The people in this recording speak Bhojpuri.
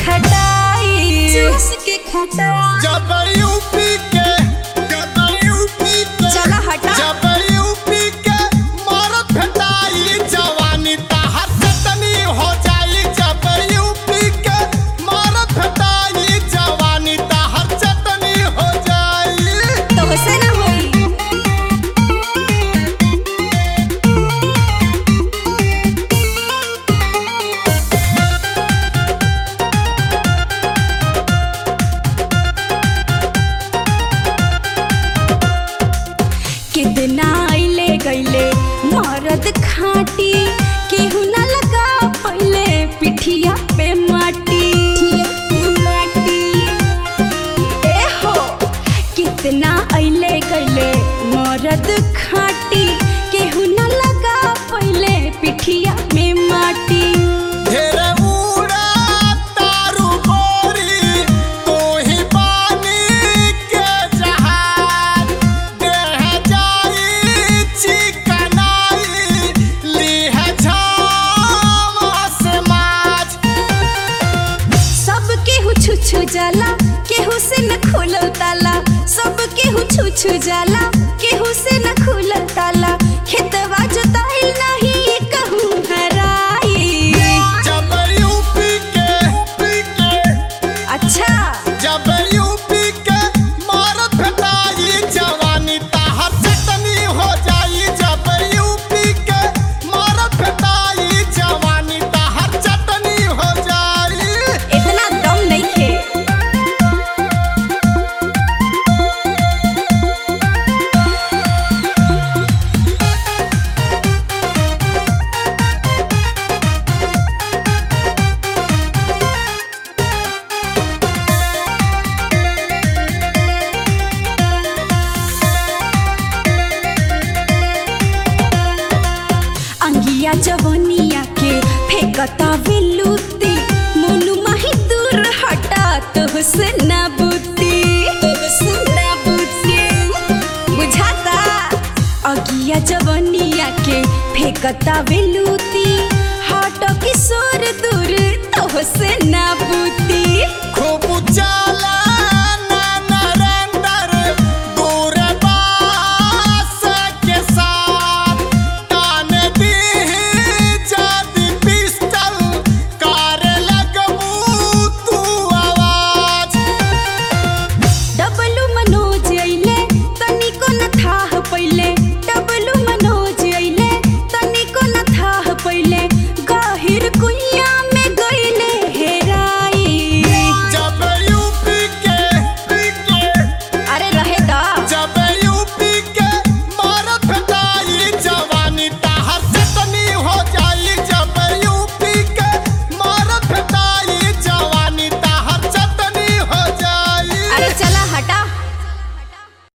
खटाई जब यूपी के चला हटा जब यूपी के मारत भेटाई जवानी तहर चटनी हो जाई जब यूपी के मारत भेटाई जवानी तहर चटनी हो जाई तो से ना होई कितना आइले गइले मरद खाटी केहू ना लगा पहले पिठिया पे माटी ए हो कितना आइले गइले मरद खाटी केहू ना लगा पहले पिठिया में माटी ढेरे उड़ा तारू गोरी तो ही पानी के जहाज देह जाई चिकनाई लीह झाम आसमाज सब केहू छुछु जाला केहू से न खुलल ताला सब केहू छुछु जाला केहू से न खुलल ताला खेतवा जोताई नहीं कहूँ हराई जब यूपी के अच्छा जब यूपी के मारत भेटाई जवानी तहर चटनी हो जाई जब यूपी के मारत भेटाई जवानी तहर चटनी हो जाई इतना दम नहीं थे अंगिया जवनिया के फेंकता विलुती मोनू माही दूर हटा तो हुसन बुती बुझाता अगिया जवनिया के फेंकता विलुती हटो किशोर दूर तो हुसन बुती